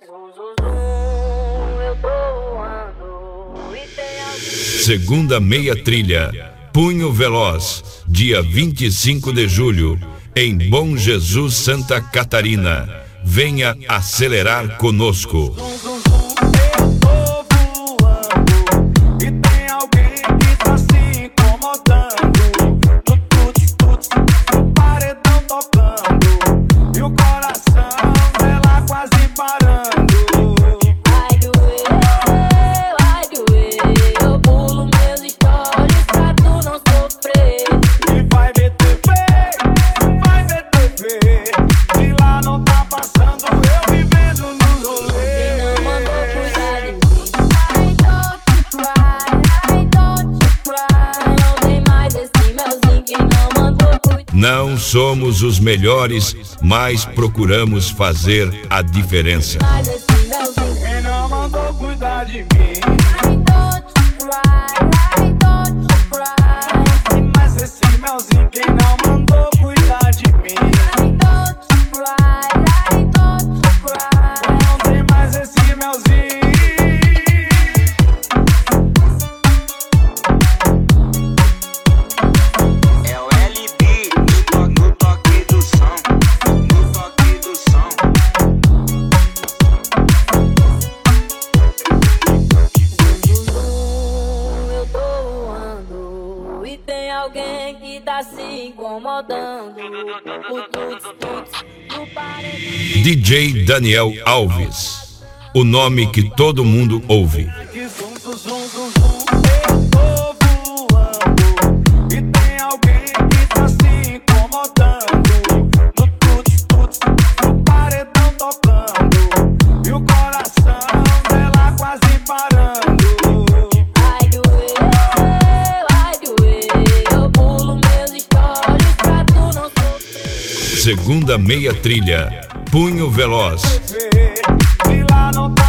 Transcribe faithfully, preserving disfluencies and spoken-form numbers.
Segunda meia trilha, Punho Veloz, dia vinte e cinco de julho, em Bom Jesus, Santa Catarina. Venha acelerar conosco. Não somos os melhores, mas procuramos fazer a diferença. Quem não mandou cuidar de mim? Mas esse melzinho, quem não mandou cuidar de mim? Não tem mais esse melzinho. Alguém que tá se incomodando. O tuts, tuts, no paredão. D J Daniel Alves, o nome que todo mundo ouve. E tem alguém que tá se incomodando. No tuts, tuts, no paredão tocando. E o coração dela quase parando. Segunda meia trilha, Punho Veloz. E lá não tá